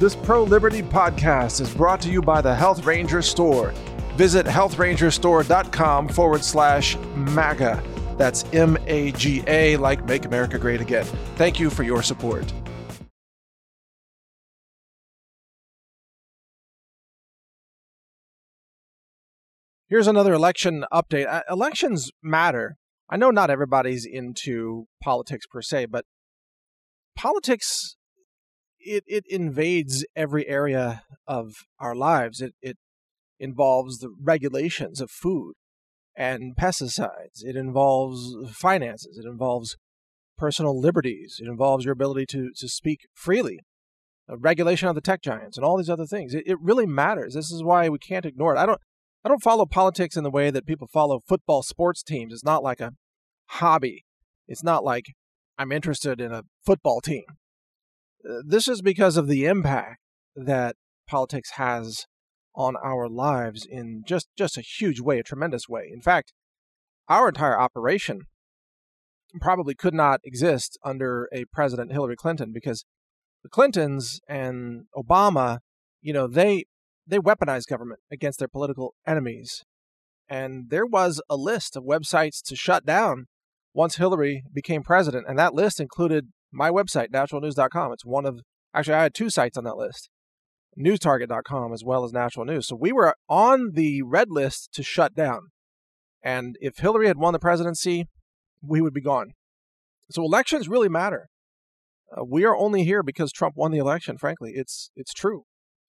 This pro-liberty podcast is brought to you by the Health Ranger Store. Visit healthrangerstore.com/MAGA. That's MAGA, like Make America Great Again. Thank you for your support. Here's another election update. Elections matter. I know not everybody's into politics per se, but politics, it invades every area of our lives. It involves the regulations of food and pesticides. It involves finances. It involves personal liberties. It involves your ability to speak freely. Regulation of the tech giants and all these other things. It really matters. This is why we can't ignore it. I don't follow politics in the way that people follow football sports teams. It's not like a hobby. It's not like I'm interested in a football team. This is because of the impact that politics has on our lives in just a huge way, a tremendous way. In fact, our entire operation probably could not exist under a President Hillary Clinton, because the Clintons and Obama, they weaponized government against their political enemies. And there was a list of websites to shut down once Hillary became president. And that list included my website, naturalnews.com. It's actually, I had two sites on that list, newstarget.com as well as Natural News. So we were on the red list to shut down. And if Hillary had won the presidency, we would be gone. So elections really matter. We are only here because Trump won the election, frankly. It's true.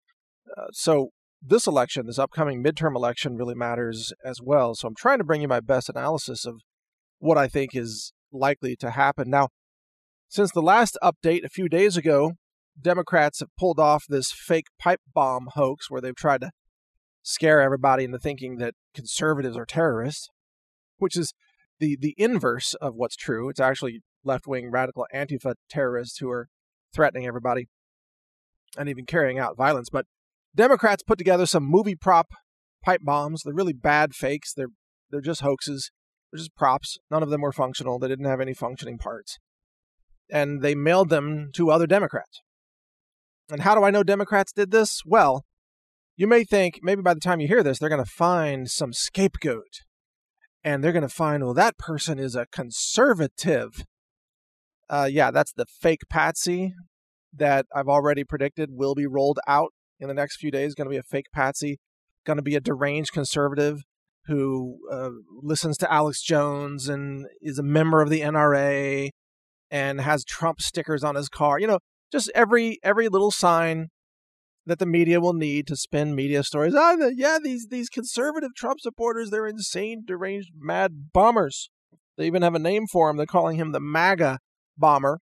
So this election, this upcoming midterm election, really matters as well. So I'm trying to bring you my best analysis of what I think is likely to happen. Now, since the last update a few days ago, Democrats have pulled off this fake pipe bomb hoax where they've tried to scare everybody into thinking that conservatives are terrorists, which is the inverse of what's true. It's actually left-wing radical Antifa terrorists who are threatening everybody and even carrying out violence. But Democrats put together some movie prop pipe bombs. They're really bad fakes. They're just hoaxes. They're just props. None of them were functional. They didn't have any functioning parts. And they mailed them to other Democrats. And how do I know Democrats did this? Well, you may think maybe by the time you hear this, they're going to find some scapegoat. And they're going to find, well, that person is a conservative. Yeah, that's the fake patsy that I've already predicted will be rolled out in the next few days. Going to be a fake patsy, going to be a deranged conservative who listens to Alex Jones and is a member of the NRA and has Trump stickers on his car. Just every little sign that the media will need to spin media stories. These conservative Trump supporters, they're insane, deranged, mad bombers. They even have a name for him. They're calling him the MAGA bomber,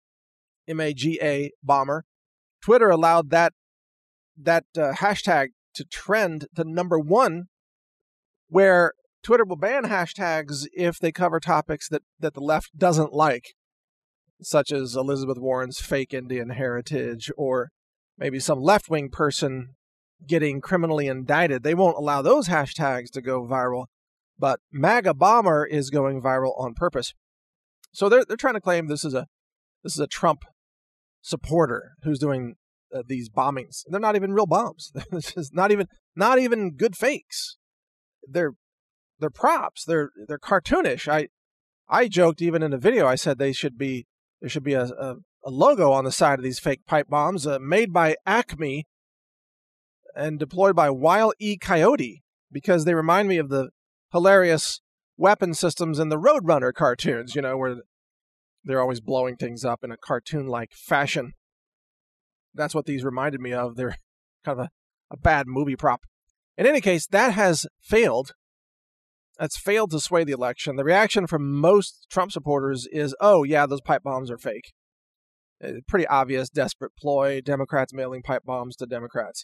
MAGA bomber. Twitter allowed that hashtag to trend to number one, where Twitter will ban hashtags if they cover topics that the left doesn't like, such as Elizabeth Warren's fake Indian heritage or maybe some left-wing person getting criminally indicted. They won't allow those hashtags to go viral, but MAGA bomber is going viral on purpose. So they're trying to claim this is a Trump supporter who's doing these bombings. They're not even real bombs. This is not even good fakes. They're props. They're cartoonish. I joked even in a video. I said there should be a logo on the side of these fake pipe bombs made by Acme and deployed by Wile E. Coyote, because they remind me of the hilarious weapon systems in the Roadrunner cartoons, where they're always blowing things up in a cartoon-like fashion. That's what these reminded me of. They're kind of a bad movie prop. In any case, that has failed. That's failed to sway the election. The reaction from most Trump supporters is, oh, yeah, those pipe bombs are fake. Pretty obvious, desperate ploy, Democrats mailing pipe bombs to Democrats.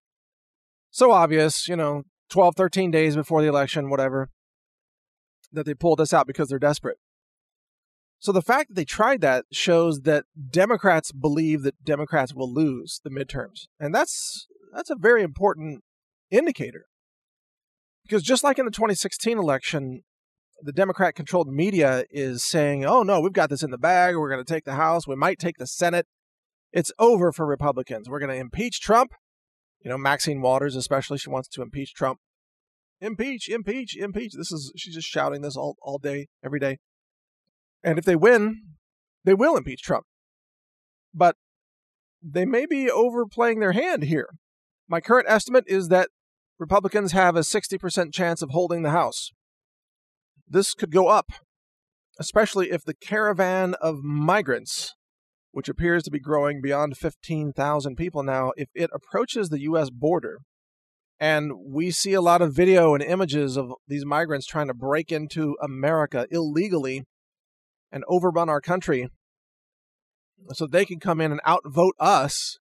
So obvious, 12, 13 days before the election, whatever, that they pulled this out because they're desperate. So the fact that they tried that shows that Democrats believe that Democrats will lose the midterms. And that's a very important indicator. Because just like in the 2016 election, the Democrat-controlled media is saying, oh, no, we've got this in the bag. We're going to take the House. We might take the Senate. It's over for Republicans. We're going to impeach Trump. Maxine Waters especially, she wants to impeach Trump. Impeach, impeach, impeach. She's just shouting this all day, every day. And if they win, they will impeach Trump. But they may be overplaying their hand here. My current estimate is that Republicans have a 60% chance of holding the House. This could go up, especially if the caravan of migrants, which appears to be growing beyond 15,000 people now, if it approaches the U.S. border. And we see a lot of video and images of these migrants trying to break into America illegally and overrun our country so they can come in and outvote us.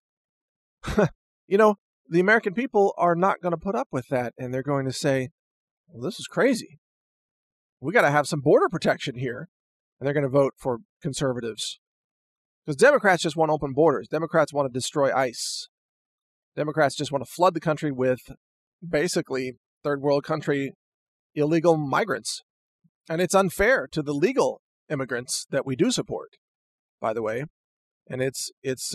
The American people are not going to put up with that. And they're going to say, well, this is crazy. We got to have some border protection here. And they're going to vote for conservatives. Because Democrats just want open borders. Democrats want to destroy ICE. Democrats just want to flood the country with basically third world country illegal migrants. And it's unfair to the legal immigrants that we do support, by the way. And it's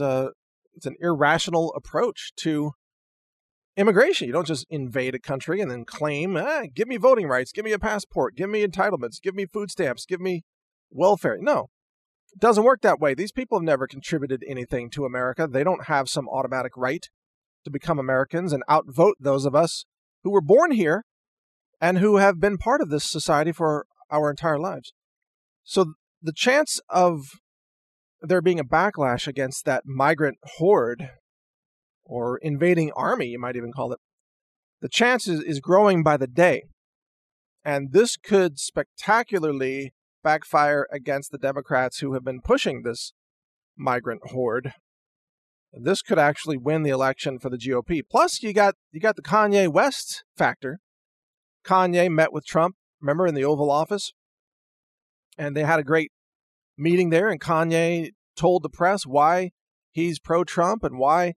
an irrational approach to immigration. You don't just invade a country and then claim, give me voting rights, give me a passport, give me entitlements, give me food stamps, give me welfare. No, it doesn't work that way. These people have never contributed anything to America. They don't have some automatic right to become Americans and outvote those of us who were born here and who have been part of this society for our entire lives. So the chance of there being a backlash against that migrant horde or invading army, you might even call it, the chance is growing by the day. And this could spectacularly backfire against the Democrats who have been pushing this migrant horde. This could actually win the election for the GOP. Plus, you got the Kanye West factor. Kanye met with Trump, remember, in the Oval Office? And they had a great meeting there, and Kanye told the press why he's pro-Trump and why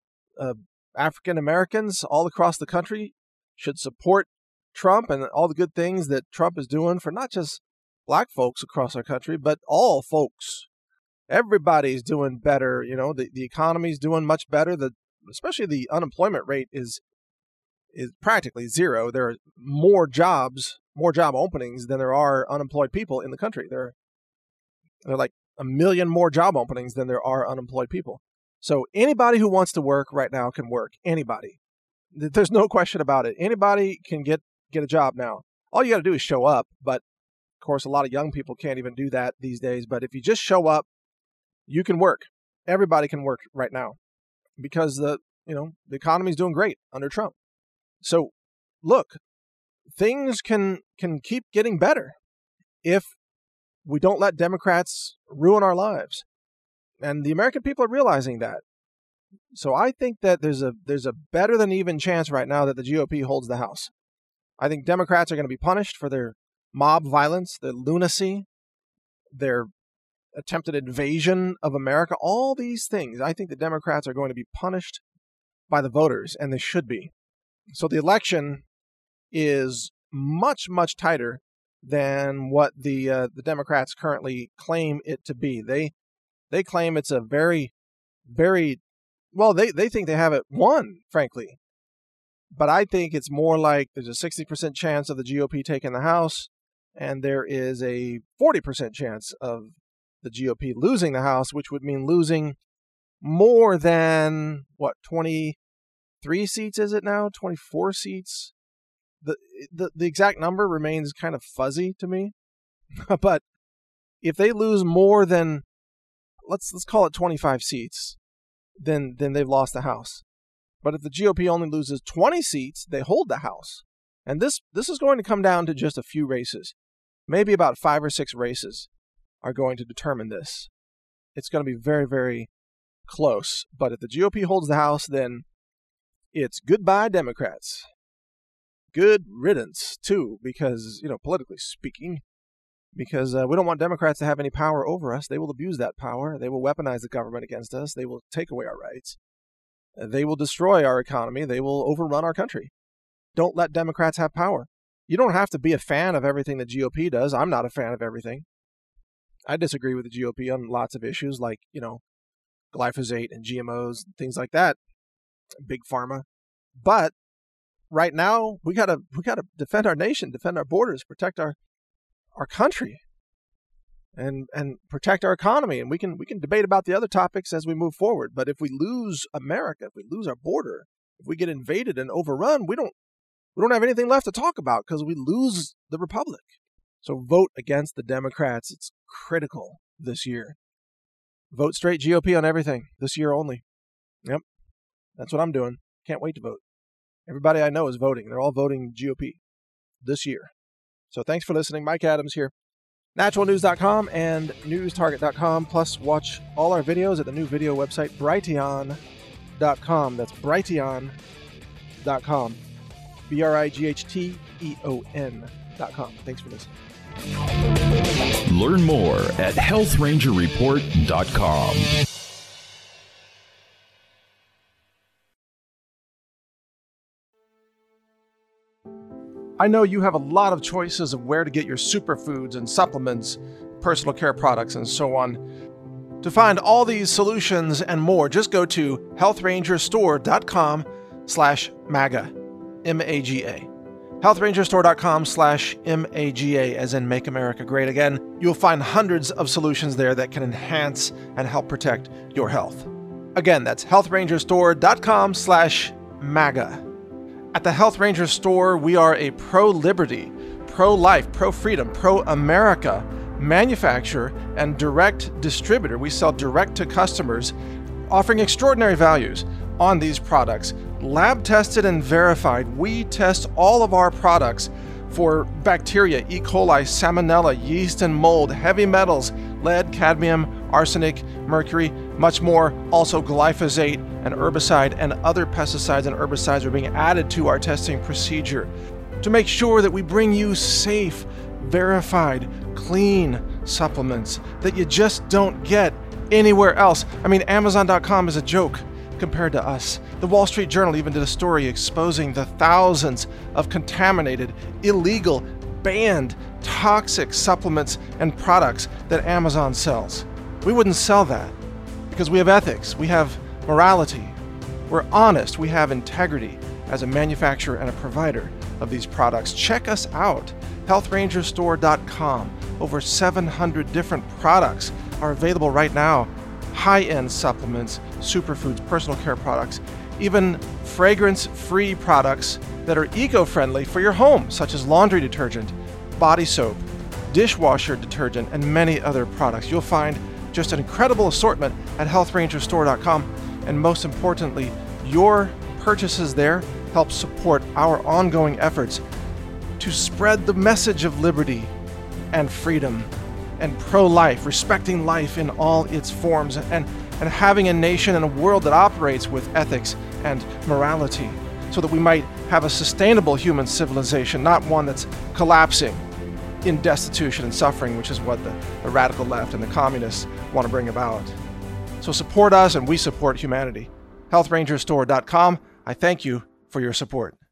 African Americans all across the country should support Trump and all the good things that Trump is doing for not just black folks across our country, but all folks. Everybody's doing better. The economy's doing much better. Especially the unemployment rate is practically zero. There are more job openings than there are unemployed people in the country. There are like 1 million more job openings than there are unemployed people. So anybody who wants to work right now can work. Anybody. There's no question about it. Anybody can get a job now. All you got to do is show up. But of course, a lot of young people can't even do that these days. But if you just show up, you can work. Everybody can work right now because the economy is doing great under Trump. So look, things can keep getting better if we don't let Democrats ruin our lives. And the American people are realizing that. So I think that there's a better than even chance right now that the GOP holds the House. I think Democrats are going to be punished for their mob violence, their lunacy, their attempted invasion of America, all these things. I think the Democrats are going to be punished by the voters, and they should be. So the election is much, much tighter than what the Democrats currently claim it to be. They claim it's a very, very, well, they think they have it won, frankly. But I think it's more like there's a 60% chance of the GOP taking the House, and there is a 40% chance of the GOP losing the House, which would mean losing more than, 23 seats is it now? 24 seats? The exact number remains kind of fuzzy to me. But if they lose more than, let's call it 25 seats, then they've lost the House. But if the GOP only loses 20 seats, they hold the House. And this is going to come down to just a few races. Maybe about 5 or 6 races are going to determine this. It's going to be very, very close. But if the GOP holds the House, then it's goodbye, Democrats. Good riddance, too, because, politically speaking, because we don't want Democrats to have any power over us. They will abuse that power. They will weaponize the government against us. They will take away our rights. They will destroy our economy. They will overrun our country. Don't let Democrats have power. You don't have to be a fan of everything the GOP does. I'm not a fan of everything. I disagree with the GOP on lots of issues like, glyphosate and GMOs and things like that, big pharma. But right now, we gotta defend our nation, defend our borders, protect our country, and protect our economy. And we can debate about the other topics as we move forward. But if we lose America, if we lose our border, if we get invaded and overrun, we don't have anything left to talk about because we lose the republic. So vote against the Democrats. It's critical this year. Vote straight GOP on everything this year only. Yep, that's what I'm doing. Can't wait to vote. Everybody I know is voting. They're all voting GOP this year. So thanks for listening. Mike Adams here. Naturalnews.com and newstarget.com. Plus, watch all our videos at the new video website, Brighteon.com. That's Brighteon.com. BRIGHTEON.com. Thanks for listening. Learn more at healthrangerreport.com. I know you have a lot of choices of where to get your superfoods and supplements, personal care products, and so on. To find all these solutions and more, just go to healthrangerstore.com/MAGA, M-A-G-A. healthrangerstore.com/MAGA, as in Make America Great Again. You'll find hundreds of solutions there that can enhance and help protect your health. Again, that's healthrangerstore.com/MAGA. At the Health Ranger Store, we are a pro-liberty, pro-life, pro-freedom, pro-America manufacturer and direct distributor. We sell direct to customers, offering extraordinary values on these products. Lab tested and verified. We test all of our products for bacteria, E. coli, salmonella, yeast and mold, heavy metals, lead, cadmium, arsenic, mercury, much more. Also glyphosate and herbicide and other pesticides and herbicides are being added to our testing procedure to make sure that we bring you safe, verified, clean supplements that you just don't get anywhere else. I mean, Amazon.com is a joke compared to us. The Wall Street Journal even did a story exposing the thousands of contaminated, illegal, banned, toxic supplements and products that Amazon sells. We wouldn't sell that because we have ethics, we have morality, we're honest, we have integrity as a manufacturer and a provider of these products. Check us out, healthrangerstore.com. Over 700 different products are available right now. High-end supplements, superfoods, personal care products, even fragrance-free products that are eco-friendly for your home, such as laundry detergent, body soap, dishwasher detergent, and many other products. You'll find just an incredible assortment at healthrangerstore.com, and most importantly, your purchases there help support our ongoing efforts to spread the message of liberty and freedom and pro-life, respecting life in all its forms, and having a nation and a world that operates with ethics and morality, so that we might have a sustainable human civilization, not one that's collapsing in destitution and suffering, which is what the radical left and the communists want to bring about. So support us, and we support humanity. healthrangerstore.com. I thank you for your support.